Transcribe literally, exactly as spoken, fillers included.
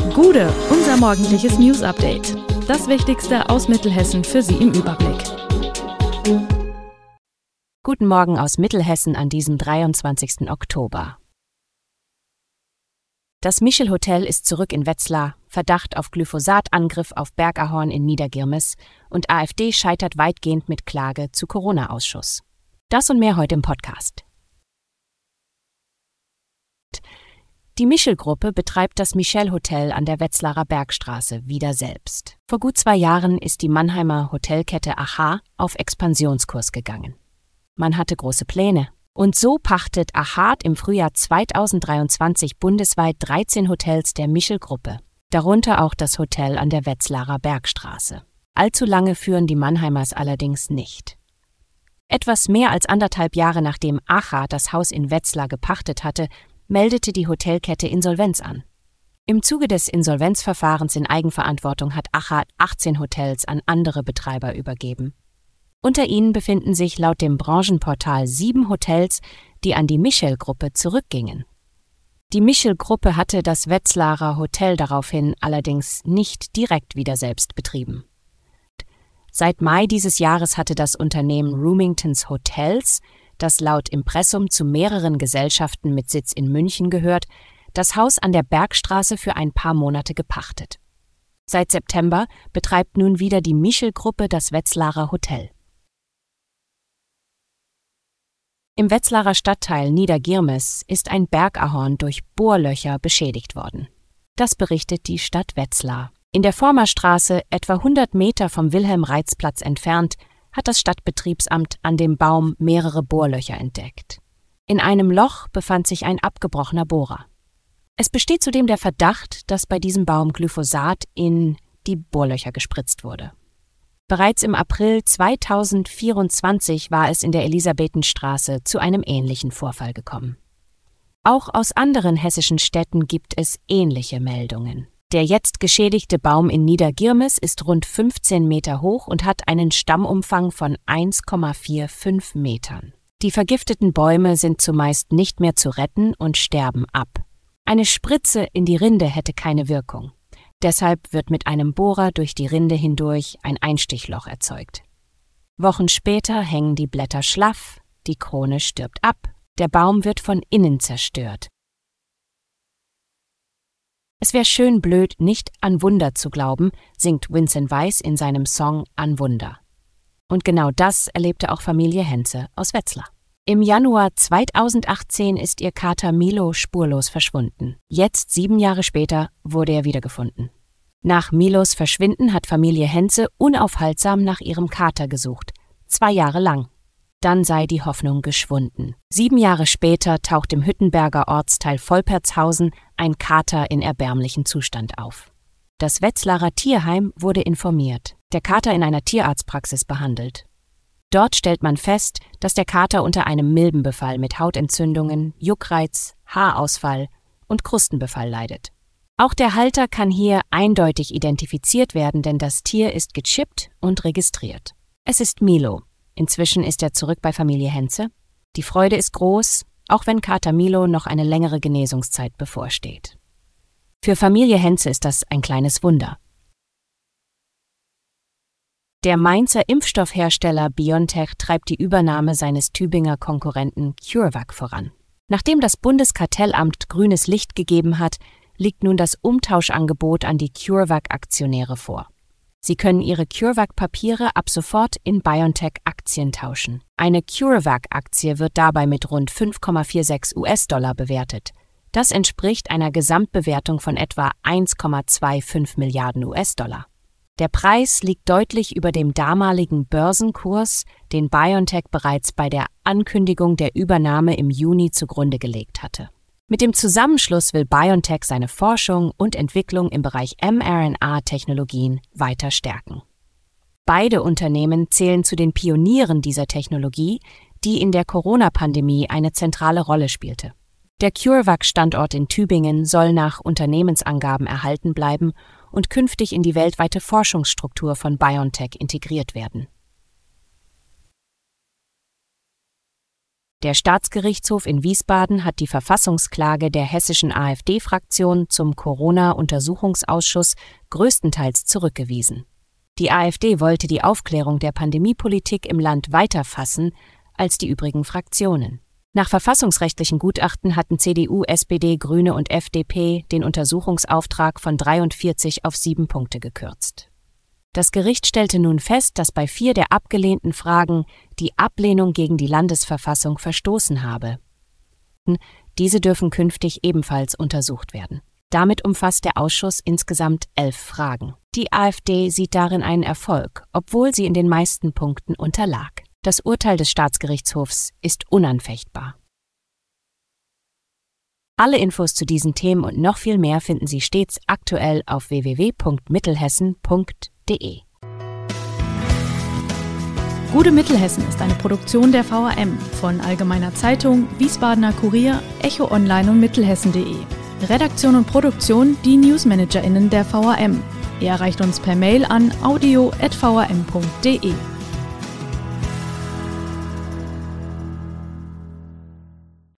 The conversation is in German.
Gude, unser morgendliches News-Update. Das Wichtigste aus Mittelhessen für Sie im Überblick. Guten Morgen aus Mittelhessen an diesem dreiundzwanzigsten Oktober. Das Michel-Hotel ist zurück in Wetzlar, Verdacht auf Glyphosat-Angriff auf Bergahorn in Niedergirmes und AfD scheitert weitgehend mit Klage zu Corona-Ausschuss. Das und mehr heute im Podcast. Die Michel-Gruppe betreibt das Michel-Hotel an der Wetzlarer Bergstraße wieder selbst. Vor gut zwei Jahren ist die Mannheimer Hotelkette AHA auf Expansionskurs gegangen. Man hatte große Pläne. Und so pachtet AHA im Frühjahr zweitausenddreiundzwanzig bundesweit dreizehn Hotels der Michel-Gruppe, darunter auch das Hotel an der Wetzlarer Bergstraße. Allzu lange führen die Mannheimers allerdings nicht. Etwas mehr als anderthalb Jahre nachdem AHA das Haus in Wetzlar gepachtet hatte, meldete die Hotelkette Insolvenz an. Im Zuge des Insolvenzverfahrens in Eigenverantwortung hat AHA achtzehn Hotels an andere Betreiber übergeben. Unter ihnen befinden sich laut dem Branchenportal sieben Hotels, die an die Michel-Gruppe zurückgingen. Die Michel-Gruppe hatte das Wetzlarer Hotel daraufhin allerdings nicht direkt wieder selbst betrieben. Seit Mai dieses Jahres hatte das Unternehmen Roomingtons Hotels, das laut Impressum zu mehreren Gesellschaften mit Sitz in München gehört, das Haus an der Bergstraße für ein paar Monate gepachtet. Seit September betreibt nun wieder die Michel-Gruppe das Wetzlarer Hotel. Im Wetzlarer Stadtteil Niedergirmes ist ein Bergahorn durch Bohrlöcher beschädigt worden. Das berichtet die Stadt Wetzlar. In der Formerstraße, etwa hundert Meter vom Wilhelm-Reitz-Platz entfernt, hat das Stadtbetriebsamt an dem Baum mehrere Bohrlöcher entdeckt. In einem Loch befand sich ein abgebrochener Bohrer. Es besteht zudem der Verdacht, dass bei diesem Baum Glyphosat in die Bohrlöcher gespritzt wurde. Bereits im April zweitausendvierundzwanzig war es in der Elisabethenstraße zu einem ähnlichen Vorfall gekommen. Auch aus anderen hessischen Städten gibt es ähnliche Meldungen. Der jetzt geschädigte Baum in Niedergirmes ist rund fünfzehn Meter hoch und hat einen Stammumfang von eins Komma fünfundvierzig Metern. Die vergifteten Bäume sind zumeist nicht mehr zu retten und sterben ab. Eine Spritze in die Rinde hätte keine Wirkung. Deshalb wird mit einem Bohrer durch die Rinde hindurch ein Einstichloch erzeugt. Wochen später hängen die Blätter schlaff, die Krone stirbt ab, der Baum wird von innen zerstört. Es wäre schön blöd, nicht an Wunder zu glauben, singt Vincent Weiss in seinem Song An Wunder. Und genau das erlebte auch Familie Henze aus Wetzlar. Im Januar zweitausendachtzehn ist ihr Kater Milo spurlos verschwunden. Jetzt, sieben Jahre später, wurde er wiedergefunden. Nach Milos Verschwinden hat Familie Henze unaufhaltsam nach ihrem Kater gesucht. Zwei Jahre lang. Dann sei die Hoffnung geschwunden. Sieben Jahre später taucht im Hüttenberger Ortsteil Volpertshausen ein Kater in erbärmlichem Zustand auf. Das Wetzlarer Tierheim wurde informiert, der Kater in einer Tierarztpraxis behandelt. Dort stellt man fest, dass der Kater unter einem Milbenbefall mit Hautentzündungen, Juckreiz, Haarausfall und Krustenbefall leidet. Auch der Halter kann hier eindeutig identifiziert werden, denn das Tier ist gechippt und registriert. Es ist Milo. Inzwischen ist er zurück bei Familie Henze. Die Freude ist groß, auch wenn Kater Milo noch eine längere Genesungszeit bevorsteht. Für Familie Henze ist das ein kleines Wunder. Der Mainzer Impfstoffhersteller BioNTech treibt die Übernahme seines Tübinger Konkurrenten CureVac voran. Nachdem das Bundeskartellamt grünes Licht gegeben hat, liegt nun das Umtauschangebot an die CureVac-Aktionäre vor. Sie können ihre CureVac-Papiere ab sofort in BioNTech-Aktien tauschen. Eine CureVac-Aktie wird dabei mit rund fünf Komma sechsundvierzig US-Dollar bewertet. Das entspricht einer Gesamtbewertung von etwa eins Komma fünfundzwanzig Milliarden US-Dollar. Der Preis liegt deutlich über dem damaligen Börsenkurs, den BioNTech bereits bei der Ankündigung der Übernahme im Juni zugrunde gelegt hatte. Mit dem Zusammenschluss will BioNTech seine Forschung und Entwicklung im Bereich mRNA-Technologien weiter stärken. Beide Unternehmen zählen zu den Pionieren dieser Technologie, die in der Corona-Pandemie eine zentrale Rolle spielte. Der CureVac-Standort in Tübingen soll nach Unternehmensangaben erhalten bleiben und künftig in die weltweite Forschungsstruktur von BioNTech integriert werden. Der Staatsgerichtshof in Wiesbaden hat die Verfassungsklage der hessischen AfD-Fraktion zum Corona-Untersuchungsausschuss größtenteils zurückgewiesen. Die AfD wollte die Aufklärung der Pandemiepolitik im Land weiter fassen als die übrigen Fraktionen. Nach verfassungsrechtlichen Gutachten hatten C D U, S P D, Grüne und F D P den Untersuchungsauftrag von dreiundvierzig auf sieben Punkte gekürzt. Das Gericht stellte nun fest, dass bei vier der abgelehnten Fragen die Ablehnung gegen die Landesverfassung verstoßen habe. Diese dürfen künftig ebenfalls untersucht werden. Damit umfasst der Ausschuss insgesamt elf Fragen. Die AfD sieht darin einen Erfolg, obwohl sie in den meisten Punkten unterlag. Das Urteil des Staatsgerichtshofs ist unanfechtbar. Alle Infos zu diesen Themen und noch viel mehr finden Sie stets aktuell auf w w w punkt mittelhessen punkt de. Gute Mittelhessen ist eine Produktion der V A M von Allgemeiner Zeitung, Wiesbadener Kurier, Echo Online und Mittelhessen punkt de. Redaktion und Produktion die NewsmanagerInnen der V A M. Ihr erreicht uns per Mail an audio at v a m punkt de.